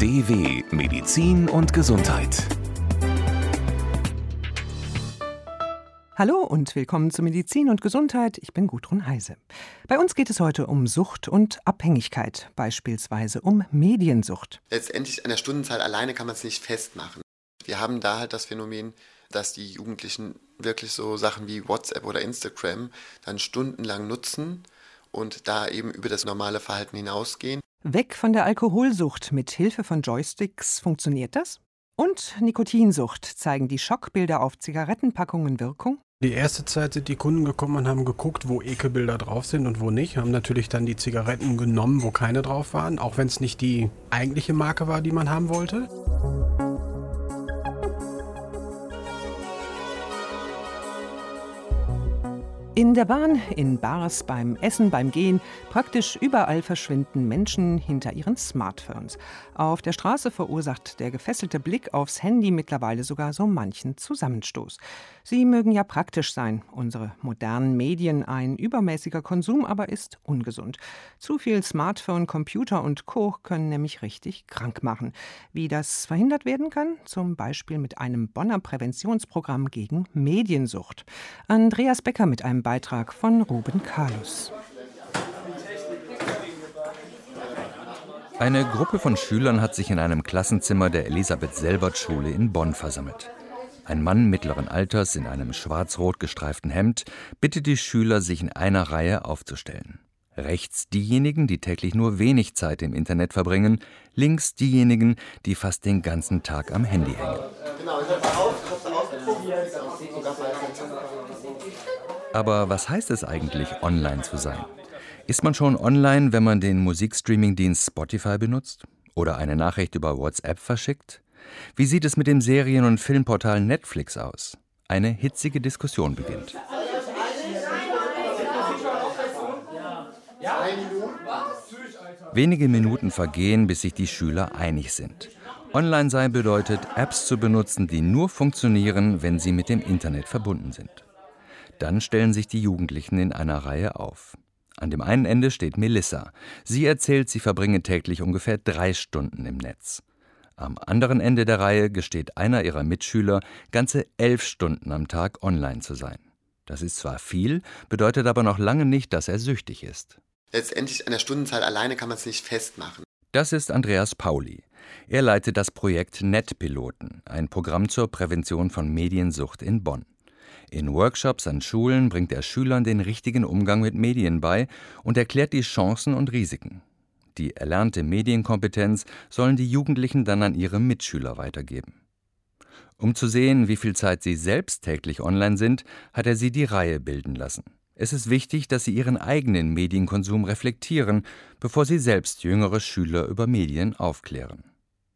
DW Medizin und Gesundheit. Hallo und willkommen zu Medizin und Gesundheit. Ich bin Gudrun Heise. Bei uns geht es heute um Sucht und Abhängigkeit, beispielsweise um Mediensucht. Letztendlich an der Stundenzahl alleine kann man es nicht festmachen. Wir haben da halt das Phänomen, dass die Jugendlichen wirklich so Sachen wie WhatsApp oder Instagram dann stundenlang nutzen und da eben über das normale Verhalten hinausgehen. Weg von der Alkoholsucht mit Hilfe von Joysticks, funktioniert das? Und Nikotinsucht, zeigen die Schockbilder auf Zigarettenpackungen Wirkung? Die erste Zeit sind die Kunden gekommen und haben geguckt, wo Ekelbilder drauf sind und wo nicht. Haben natürlich dann die Zigaretten genommen, wo keine drauf waren, auch wenn es nicht die eigentliche Marke war, die man haben wollte. In der Bahn, in Bars, beim Essen, beim Gehen, praktisch überall verschwinden Menschen hinter ihren Smartphones. Auf der Straße verursacht der gefesselte Blick aufs Handy mittlerweile sogar so manchen Zusammenstoß. Sie mögen ja praktisch sein, unsere modernen Medien, ein übermäßiger Konsum aber ist ungesund. Zu viel Smartphone, Computer und Co. können nämlich richtig krank machen. Wie das verhindert werden kann? Zum Beispiel mit einem Bonner Präventionsprogramm gegen Mediensucht. Andreas Becker mit einem Beitrag von Ruben Carlos. Eine Gruppe von Schülern hat sich in einem Klassenzimmer der Elisabeth-Selbert-Schule in Bonn versammelt. Ein Mann mittleren Alters in einem schwarz-rot gestreiften Hemd bittet die Schüler, sich in einer Reihe aufzustellen. Rechts diejenigen, die täglich nur wenig Zeit im Internet verbringen, links diejenigen, die fast den ganzen Tag am Handy hängen. Aber was heißt es eigentlich, online zu sein? Ist man schon online, wenn man den Musikstreaming-Dienst Spotify benutzt? Oder eine Nachricht über WhatsApp verschickt? Wie sieht es mit dem Serien- und Filmportal Netflix aus? Eine hitzige Diskussion beginnt. Wenige Minuten vergehen, bis sich die Schüler einig sind. Online sein bedeutet, Apps zu benutzen, die nur funktionieren, wenn sie mit dem Internet verbunden sind. Dann stellen sich die Jugendlichen in einer Reihe auf. An dem einen Ende steht Melissa. Sie erzählt, sie verbringe täglich ungefähr 3 Stunden im Netz. Am anderen Ende der Reihe gesteht einer ihrer Mitschüler, ganze 11 Stunden am Tag online zu sein. Das ist zwar viel, bedeutet aber noch lange nicht, dass er süchtig ist. Letztendlich an der Stundenzahl alleine kann man es nicht festmachen. Das ist Andreas Pauli. Er leitet das Projekt NetPiloten, ein Programm zur Prävention von Mediensucht in Bonn. In Workshops an Schulen bringt er Schülern den richtigen Umgang mit Medien bei und erklärt die Chancen und Risiken. Die erlernte Medienkompetenz sollen die Jugendlichen dann an ihre Mitschüler weitergeben. Um zu sehen, wie viel Zeit sie selbst täglich online sind, hat er sie die Reihe bilden lassen. Es ist wichtig, dass sie ihren eigenen Medienkonsum reflektieren, bevor sie selbst jüngere Schüler über Medien aufklären.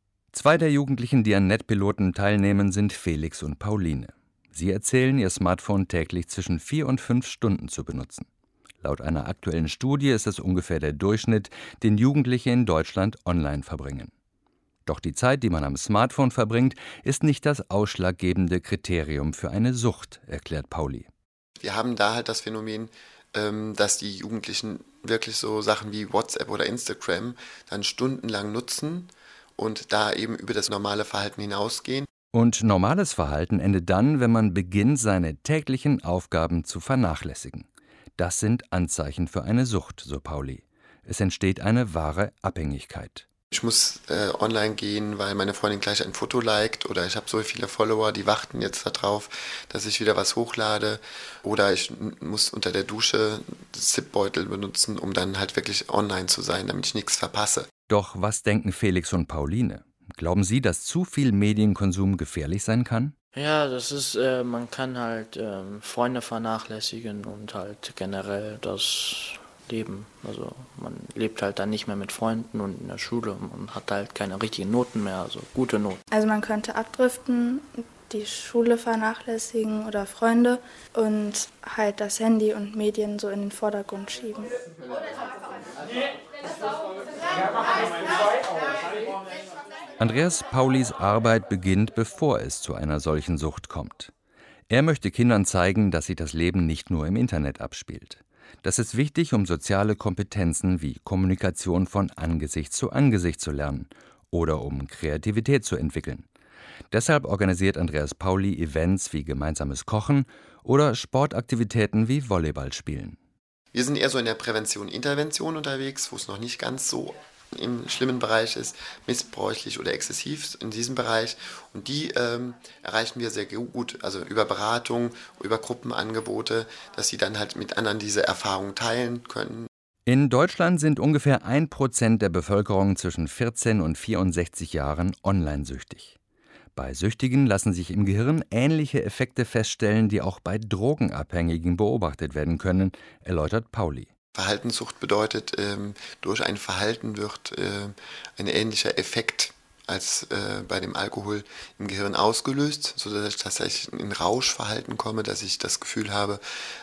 2 der Jugendlichen, die an NetPiloten teilnehmen, sind Felix und Pauline. Sie erzählen, ihr Smartphone täglich zwischen 4 und 5 Stunden zu benutzen. Laut einer aktuellen Studie ist es ungefähr der Durchschnitt, den Jugendliche in Deutschland online verbringen. Doch die Zeit, die man am Smartphone verbringt, ist nicht das ausschlaggebende Kriterium für eine Sucht, erklärt Pauli. Wir haben da halt das Phänomen, dass die Jugendlichen wirklich so Sachen wie WhatsApp oder Instagram dann stundenlang nutzen und da eben über das normale Verhalten hinausgehen. Und normales Verhalten endet dann, wenn man beginnt, seine täglichen Aufgaben zu vernachlässigen. Das sind Anzeichen für eine Sucht, so Pauli. Es entsteht eine wahre Abhängigkeit. Ich muss online gehen, weil meine Freundin gleich ein Foto liked, oder ich habe so viele Follower, die warten jetzt darauf, dass ich wieder was hochlade, oder ich muss unter der Dusche Zipbeutel benutzen, um dann halt wirklich online zu sein, damit ich nichts verpasse. Doch was denken Felix und Pauline? Glauben Sie, dass zu viel Medienkonsum gefährlich sein kann? Ja, das ist, man kann halt Freunde vernachlässigen und halt generell das Leben. Also man lebt halt dann nicht mehr mit Freunden und in der Schule. Man hat halt keine richtigen Noten mehr, also gute Noten. Also man könnte abdriften, die Schule vernachlässigen oder Freunde und halt das Handy und Medien so in den Vordergrund schieben. Andreas Paulis Arbeit beginnt, bevor es zu einer solchen Sucht kommt. Er möchte Kindern zeigen, dass sich das Leben nicht nur im Internet abspielt. Das ist wichtig, um soziale Kompetenzen wie Kommunikation von Angesicht zu lernen oder um Kreativität zu entwickeln. Deshalb organisiert Andreas Pauli Events wie gemeinsames Kochen oder Sportaktivitäten wie Volleyballspielen. Wir sind eher so in der Prävention-Intervention unterwegs, wo es noch nicht ganz so im schlimmen Bereich ist, missbräuchlich oder exzessiv in diesem Bereich. Und die erreichen wir sehr gut, also über Beratung, über Gruppenangebote, dass sie dann halt mit anderen diese Erfahrungen teilen können. In Deutschland sind ungefähr 1% der Bevölkerung zwischen 14 und 64 Jahren online-süchtig. Bei Süchtigen lassen sich im Gehirn ähnliche Effekte feststellen, die auch bei Drogenabhängigen beobachtet werden können, erläutert Pauli. Verhaltenssucht bedeutet, durch ein Verhalten wird ein ähnlicher Effekt als bei dem Alkohol im Gehirn ausgelöst, sodass ich tatsächlich in Rauschverhalten komme, dass ich das Gefühl habe,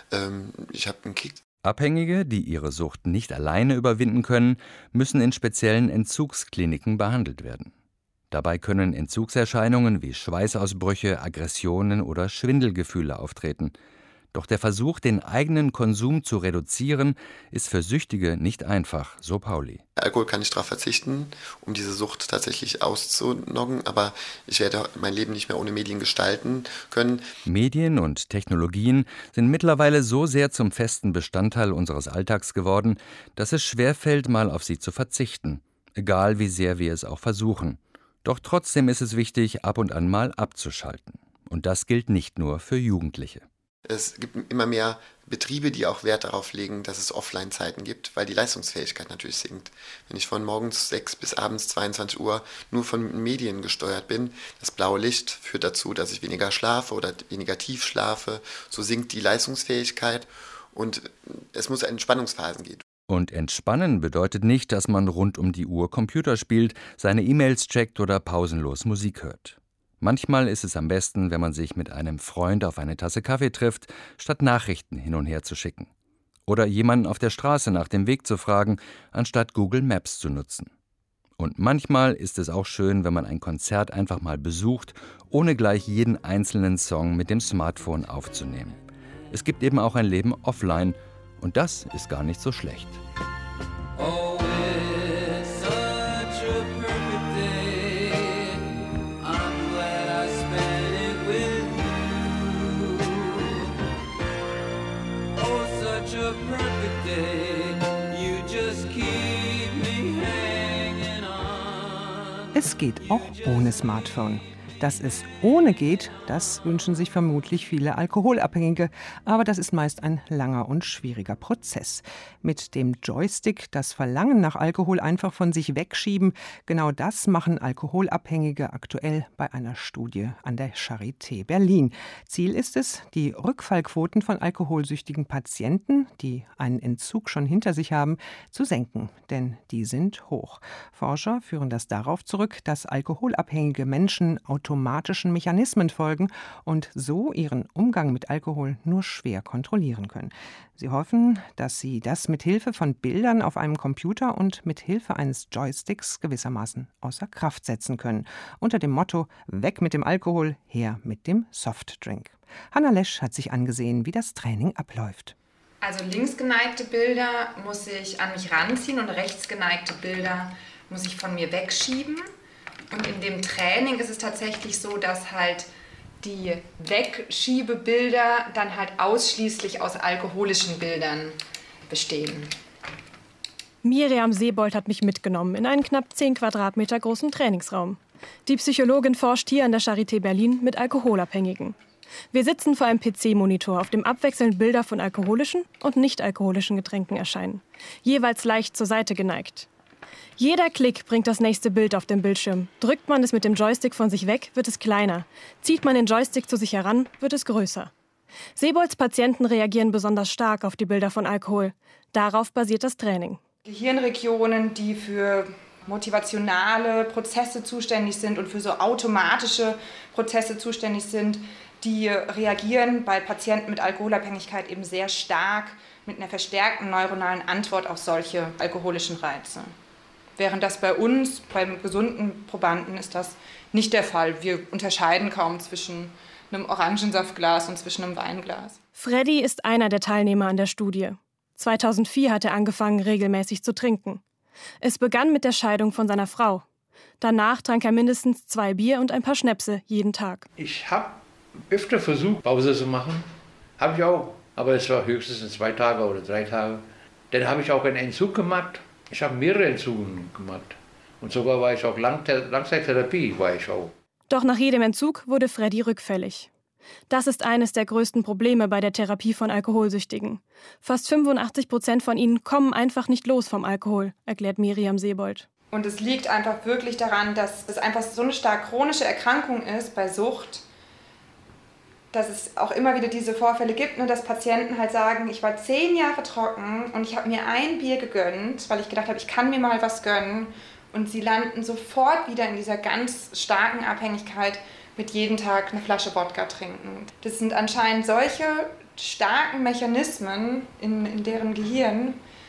ich habe einen Kick. Abhängige, die ihre Sucht nicht alleine überwinden können, müssen in speziellen Entzugskliniken behandelt werden. Dabei können Entzugserscheinungen wie Schweißausbrüche, Aggressionen oder Schwindelgefühle auftreten. Doch der Versuch, den eigenen Konsum zu reduzieren, ist für Süchtige nicht einfach, so Pauli. Alkohol kann ich darauf verzichten, um diese Sucht tatsächlich auszunoggen, aber ich werde mein Leben nicht mehr ohne Medien gestalten können. Medien und Technologien sind mittlerweile so sehr zum festen Bestandteil unseres Alltags geworden, dass es schwerfällt, mal auf sie zu verzichten, egal wie sehr wir es auch versuchen. Doch trotzdem ist es wichtig, ab und an mal abzuschalten. Und das gilt nicht nur für Jugendliche. Es gibt immer mehr Betriebe, die auch Wert darauf legen, dass es Offline-Zeiten gibt, weil die Leistungsfähigkeit natürlich sinkt. Wenn ich von morgens 6 bis abends 22 Uhr nur von Medien gesteuert bin, das blaue Licht führt dazu, dass ich weniger schlafe oder weniger tief schlafe. So sinkt die Leistungsfähigkeit und es muss Entspannungsphasen geben. Und entspannen bedeutet nicht, dass man rund um die Uhr Computer spielt, seine E-Mails checkt oder pausenlos Musik hört. Manchmal ist es am besten, wenn man sich mit einem Freund auf eine Tasse Kaffee trifft, statt Nachrichten hin und her zu schicken. Oder jemanden auf der Straße nach dem Weg zu fragen, anstatt Google Maps zu nutzen. Und manchmal ist es auch schön, wenn man ein Konzert einfach mal besucht, ohne gleich jeden einzelnen Song mit dem Smartphone aufzunehmen. Es gibt eben auch ein Leben offline und das ist gar nicht so schlecht. Oh, it's such a perfect day. I'm glad I spent it with you. Oh, such a perfect day. You just keep me hanging on. Es geht auch ohne Smartphone. Dass es ohne geht, das wünschen sich vermutlich viele Alkoholabhängige. Aber das ist meist ein langer und schwieriger Prozess. Mit dem Joystick das Verlangen nach Alkohol einfach von sich wegschieben, genau das machen Alkoholabhängige aktuell bei einer Studie an der Charité Berlin. Ziel ist es, die Rückfallquoten von alkoholsüchtigen Patienten, die einen Entzug schon hinter sich haben, zu senken. Denn die sind hoch. Forscher führen das darauf zurück, dass alkoholabhängige Menschen automatischen Mechanismen folgen und so ihren Umgang mit Alkohol nur schwer kontrollieren können. Sie hoffen, dass sie das mit Hilfe von Bildern auf einem Computer und mit Hilfe eines Joysticks gewissermaßen außer Kraft setzen können. Unter dem Motto »Weg mit dem Alkohol, her mit dem Softdrink«. Hanna Lesch hat sich angesehen, wie das Training abläuft. Also linksgeneigte Bilder muss ich an mich ranziehen und rechtsgeneigte Bilder muss ich von mir wegschieben. Und in dem Training ist es tatsächlich so, dass halt die Wegschiebebilder dann halt ausschließlich aus alkoholischen Bildern bestehen. Miriam Seebold hat mich mitgenommen in einen knapp 10 Quadratmeter großen Trainingsraum. Die Psychologin forscht hier an der Charité Berlin mit Alkoholabhängigen. Wir sitzen vor einem PC-Monitor, auf dem abwechselnd Bilder von alkoholischen und nicht-alkoholischen Getränken erscheinen. Jeweils leicht zur Seite geneigt. Jeder Klick bringt das nächste Bild auf dem Bildschirm. Drückt man es mit dem Joystick von sich weg, wird es kleiner. Zieht man den Joystick zu sich heran, wird es größer. Seebolds Patienten reagieren besonders stark auf die Bilder von Alkohol. Darauf basiert das Training. Gehirnregionen, die für motivationale Prozesse zuständig sind und für so automatische Prozesse zuständig sind, die reagieren bei Patienten mit Alkoholabhängigkeit eben sehr stark mit einer verstärkten neuronalen Antwort auf solche alkoholischen Reize. Während das bei uns, beim gesunden Probanden, ist das nicht der Fall. Wir unterscheiden kaum zwischen einem Orangensaftglas und zwischen einem Weinglas. Freddy ist einer der Teilnehmer an der Studie. 2004 hat er angefangen, regelmäßig zu trinken. Es begann mit der Scheidung von seiner Frau. Danach trank er mindestens 2 Bier und ein paar Schnäpse jeden Tag. Ich habe öfter versucht, Pause zu machen. Habe ich auch. Aber es war höchstens 2 Tage oder 3 Tage. Dann habe ich auch einen Entzug gemacht. Ich habe mehrere Entzüge gemacht. Und sogar war ich auch Langzeittherapie, war ich auch. Doch nach jedem Entzug wurde Freddy rückfällig. Das ist eines der größten Probleme bei der Therapie von Alkoholsüchtigen. Fast 85% von ihnen kommen einfach nicht los vom Alkohol, erklärt Miriam Seebold. Und es liegt einfach wirklich daran, dass es einfach so eine stark chronische Erkrankung ist bei Sucht, dass es auch immer wieder diese Vorfälle gibt, dass Patienten halt sagen, ich war 10 Jahre trocken und ich habe mir ein Bier gegönnt, weil ich gedacht habe, ich kann mir mal was gönnen. Und sie landen sofort wieder in dieser ganz starken Abhängigkeit mit jeden Tag eine Flasche Wodka trinken. Das sind anscheinend solche starken Mechanismen in deren Gehirn,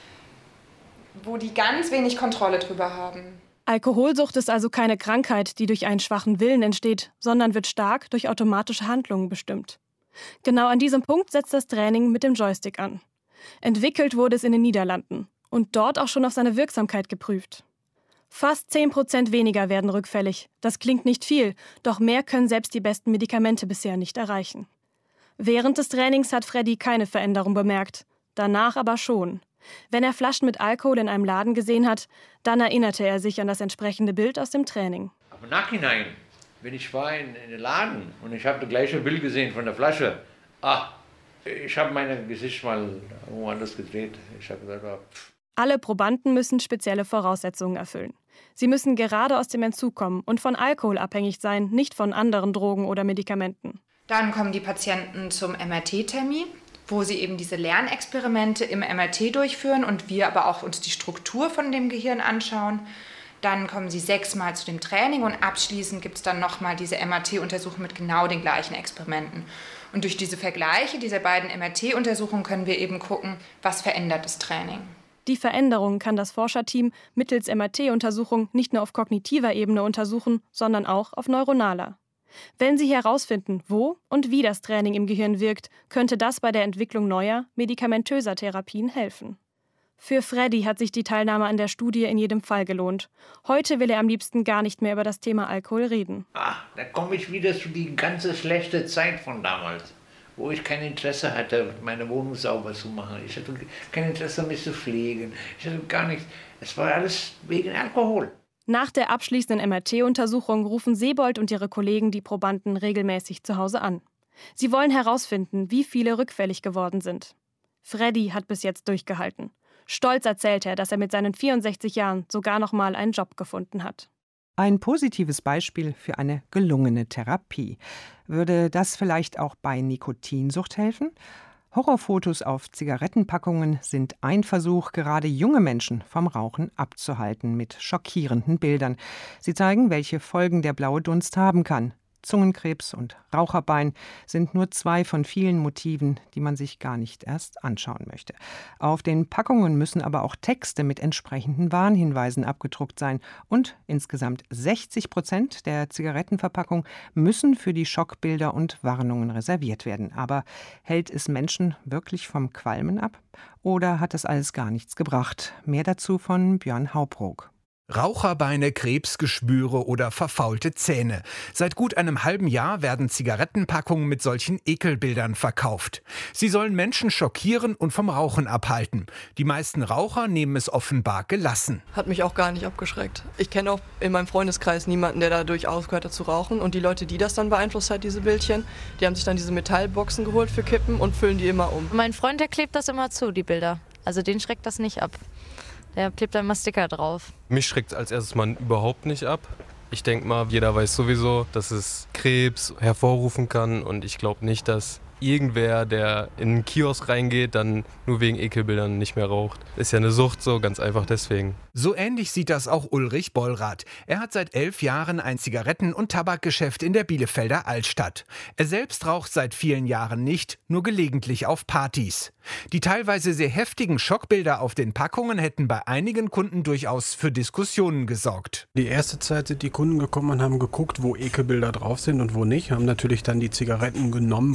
wo die ganz wenig Kontrolle drüber haben. Alkoholsucht ist also keine Krankheit, die durch einen schwachen Willen entsteht, sondern wird stark durch automatische Handlungen bestimmt. Genau an diesem Punkt setzt das Training mit dem Joystick an. Entwickelt wurde es in den Niederlanden und dort auch schon auf seine Wirksamkeit geprüft. Fast 10% weniger werden rückfällig. Das klingt nicht viel, doch mehr können selbst die besten Medikamente bisher nicht erreichen. Während des Trainings hat Freddy keine Veränderung bemerkt, danach aber schon. Wenn er Flaschen mit Alkohol in einem Laden gesehen hat, dann erinnerte er sich an das entsprechende Bild aus dem Training. Aber im Nachhinein, wenn ich war in den Laden und ich habe das gleiche Bild gesehen von der Flasche, ich habe mein Gesicht mal woanders gedreht. Ich habe gesagt, Alle Probanden müssen spezielle Voraussetzungen erfüllen. Sie müssen gerade aus dem Entzug kommen und von Alkohol abhängig sein, nicht von anderen Drogen oder Medikamenten. Dann kommen die Patienten zum MRT-Termin, wo sie eben diese Lernexperimente im MRT durchführen und wir aber auch uns die Struktur von dem Gehirn anschauen. Dann kommen sie 6-mal zu dem Training und abschließend gibt es dann nochmal diese MRT-Untersuchung mit genau den gleichen Experimenten. Und durch diese Vergleiche dieser beiden MRT-Untersuchungen können wir eben gucken, was verändert das Training. Die Veränderungen kann das Forscherteam mittels MRT-Untersuchung nicht nur auf kognitiver Ebene untersuchen, sondern auch auf neuronaler. Wenn sie herausfinden, wo und wie das Training im Gehirn wirkt, könnte das bei der Entwicklung neuer, medikamentöser Therapien helfen. Für Freddy hat sich die Teilnahme an der Studie in jedem Fall gelohnt. Heute will er am liebsten gar nicht mehr über das Thema Alkohol reden. Da komme ich wieder zu die ganze schlechte Zeit von damals, wo ich kein Interesse hatte, meine Wohnung sauber zu machen. Ich hatte kein Interesse, mich zu pflegen. Ich hatte gar nichts. Es war alles wegen Alkohol. Nach der abschließenden MRT-Untersuchung rufen Seebold und ihre Kollegen die Probanden regelmäßig zu Hause an. Sie wollen herausfinden, wie viele rückfällig geworden sind. Freddy hat bis jetzt durchgehalten. Stolz erzählt er, dass er mit seinen 64 Jahren sogar noch mal einen Job gefunden hat. Ein positives Beispiel für eine gelungene Therapie. Würde das vielleicht auch bei Nikotinsucht helfen? Horrorfotos auf Zigarettenpackungen sind ein Versuch, gerade junge Menschen vom Rauchen abzuhalten, mit schockierenden Bildern. Sie zeigen, welche Folgen der blaue Dunst haben kann. Zungenkrebs und Raucherbein sind nur 2 von vielen Motiven, die man sich gar nicht erst anschauen möchte. Auf den Packungen müssen aber auch Texte mit entsprechenden Warnhinweisen abgedruckt sein. Und insgesamt 60% der Zigarettenverpackung müssen für die Schockbilder und Warnungen reserviert werden. Aber hält es Menschen wirklich vom Qualmen ab? Oder hat das alles gar nichts gebracht? Mehr dazu von Björn Hauprog. Raucherbeine, Krebsgeschwüre oder verfaulte Zähne. Seit gut einem halben Jahr werden Zigarettenpackungen mit solchen Ekelbildern verkauft. Sie sollen Menschen schockieren und vom Rauchen abhalten. Die meisten Raucher nehmen es offenbar gelassen. Hat mich auch gar nicht abgeschreckt. Ich kenne auch in meinem Freundeskreis niemanden, der dadurch aufgehört hat zu rauchen. Und die Leute, die das dann beeinflusst hat, diese Bildchen, die haben sich dann diese Metallboxen geholt für Kippen und füllen die immer um. Mein Freund, der klebt das immer zu, die Bilder. Also den schreckt das nicht ab. Der klebt da immer Sticker drauf. Mich schreckt es als erstes mal überhaupt nicht ab. Ich denke mal, jeder weiß sowieso, dass es Krebs hervorrufen kann. Und ich glaube nicht, dass irgendwer, der in einen Kiosk reingeht, dann nur wegen Ekelbildern nicht mehr raucht. Ist ja eine Sucht, so ganz einfach deswegen. So ähnlich sieht das auch Ulrich Bollrath. Er hat seit 11 Jahren ein Zigaretten- und Tabakgeschäft in der Bielefelder Altstadt. Er selbst raucht seit vielen Jahren nicht, nur gelegentlich auf Partys. Die teilweise sehr heftigen Schockbilder auf den Packungen hätten bei einigen Kunden durchaus für Diskussionen gesorgt. Die erste Zeit sind die Kunden gekommen und haben geguckt, wo Ekelbilder drauf sind und wo nicht. Haben natürlich dann die Zigaretten genommen, wo keine drauf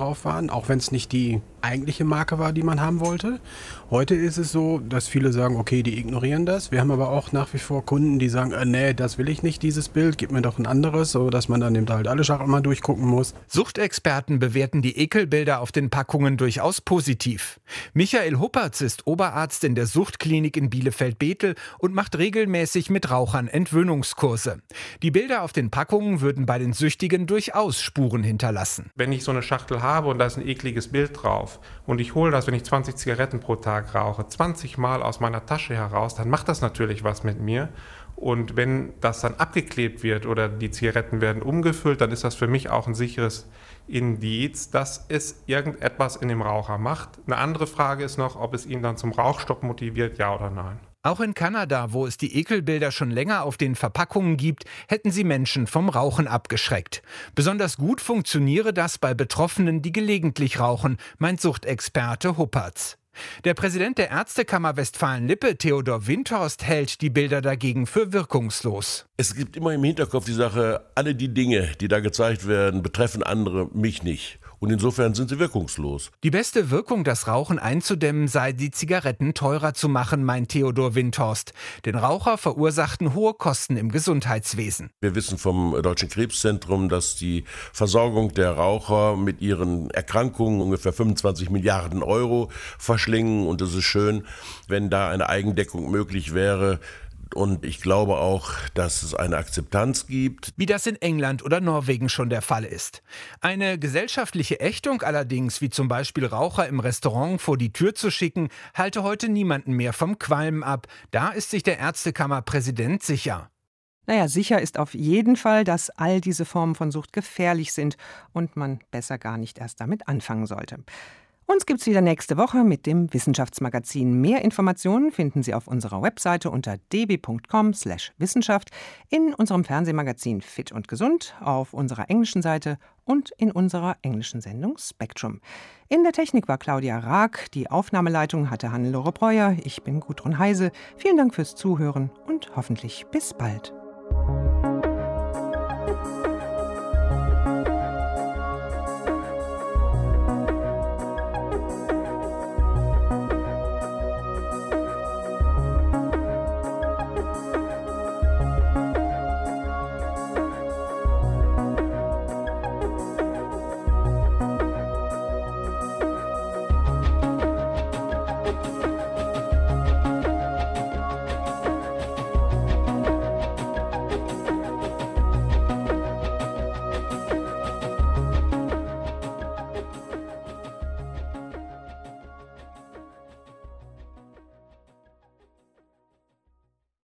drauf waren, auch wenn es nicht die eigentliche Marke war, die man haben wollte. Heute ist es so, dass viele sagen, okay, die ignorieren das. Wir haben aber auch nach wie vor Kunden, die sagen, nee, das will ich nicht, dieses Bild, gib mir doch ein anderes, so dass man dann eben halt alle Schachteln mal durchgucken muss. Suchtexperten bewerten die Ekelbilder auf den Packungen durchaus positiv. Michael Huppertz ist Oberarzt in der Suchtklinik in Bielefeld-Bethel und macht regelmäßig mit Rauchern Entwöhnungskurse. Die Bilder auf den Packungen würden bei den Süchtigen durchaus Spuren hinterlassen. Wenn ich so eine Schachtel habe und da ist ein ekliges Bild drauf und ich hole das, wenn ich 20 Zigaretten pro Tag rauche, 20 Mal aus meiner Tasche heraus, dann macht das natürlich was mit mir. Und wenn das dann abgeklebt wird oder die Zigaretten werden umgefüllt, dann ist das für mich auch ein sicheres Indiz, dass es irgendetwas in dem Raucher macht. Eine andere Frage ist noch, ob es ihn dann zum Rauchstopp motiviert, ja oder nein. Auch in Kanada, wo es die Ekelbilder schon länger auf den Verpackungen gibt, hätten sie Menschen vom Rauchen abgeschreckt. Besonders gut funktioniere das bei Betroffenen, die gelegentlich rauchen, meint Suchtexperte Huppertz. Der Präsident der Ärztekammer Westfalen-Lippe, Theodor Windhorst, hält die Bilder dagegen für wirkungslos. Es gibt immer im Hinterkopf die Sache, alle die Dinge, die da gezeigt werden, betreffen andere, mich nicht. Und insofern sind sie wirkungslos. Die beste Wirkung, das Rauchen einzudämmen, sei, die Zigaretten teurer zu machen, meint Theodor Windhorst. Denn Raucher verursachten hohe Kosten im Gesundheitswesen. Wir wissen vom Deutschen Krebszentrum, dass die Versorgung der Raucher mit ihren Erkrankungen ungefähr 25 Milliarden Euro verschlingen. Und es ist schön, wenn da eine Eigendeckung möglich wäre. Und ich glaube auch, dass es eine Akzeptanz gibt. Wie das in England oder Norwegen schon der Fall ist. Eine gesellschaftliche Ächtung allerdings, wie zum Beispiel Raucher im Restaurant vor die Tür zu schicken, halte heute niemanden mehr vom Qualmen ab. Da ist sich der Ärztekammerpräsident sicher. Naja, sicher ist auf jeden Fall, dass all diese Formen von Sucht gefährlich sind und man besser gar nicht erst damit anfangen sollte. Uns gibt's wieder nächste Woche mit dem Wissenschaftsmagazin. Mehr Informationen finden Sie auf unserer Webseite unter db.com/Wissenschaft, in unserem Fernsehmagazin Fit und Gesund, auf unserer englischen Seite und in unserer englischen Sendung Spektrum. In der Technik war Claudia Raag, die Aufnahmeleitung hatte Hannelore Breuer, ich bin Gudrun Heise. Vielen Dank fürs Zuhören und hoffentlich bis bald.